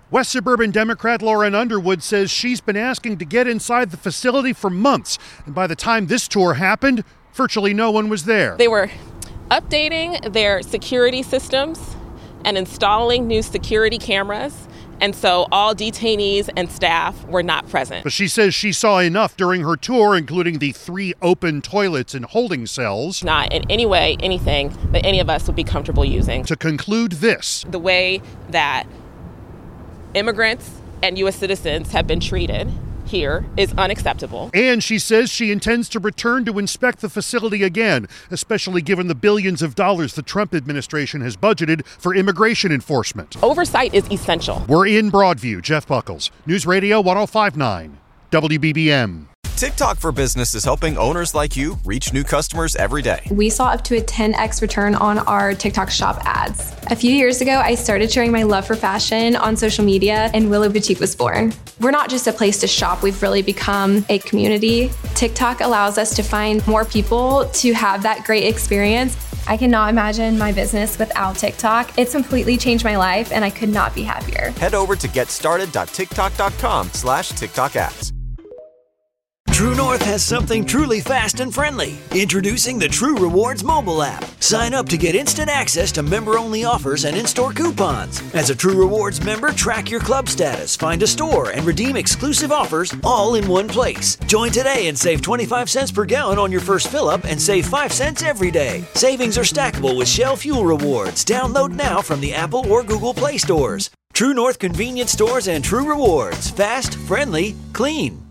West Suburban Democrat Lauren Underwood says she's been asking to get inside the facility for months. And by the time this tour happened, virtually no one was there. They were updating their security systems and installing new security cameras. And so all detainees and staff were not present. But she says she saw enough during her tour, including the 3 open toilets and holding cells. Not in any way anything that any of us would be comfortable using. To conclude this: the way that immigrants and U.S. citizens have been treated here is unacceptable. And she says she intends to return to inspect the facility again, especially given the billions of dollars the Trump administration has budgeted for immigration enforcement. Oversight is essential. We're in Broadview. Jeff Buckles, News Radio 105.9, WBBM. TikTok for Business is helping owners like you reach new customers every day. We saw up to a 10x return on our TikTok shop ads. A few years ago, I started sharing my love for fashion on social media, and Willow Boutique was born. We're not just a place to shop, we've really become a community. TikTok allows us to find more people to have that great experience. I cannot imagine my business without TikTok. It's completely changed my life, and I could not be happier. Head over to getstarted.tiktok.com/TikTok ads. True North has something truly fast and friendly. Introducing the True Rewards mobile app. Sign up to get instant access to member-only offers and in-store coupons. As a True Rewards member, track your club status, find a store, and redeem exclusive offers all in one place. Join today and save 25 cents per gallon on your first fill-up and save 5 cents every day. Savings are stackable with Shell Fuel Rewards. Download now from the Apple or Google Play stores. True North convenience stores and True Rewards. Fast, friendly, clean.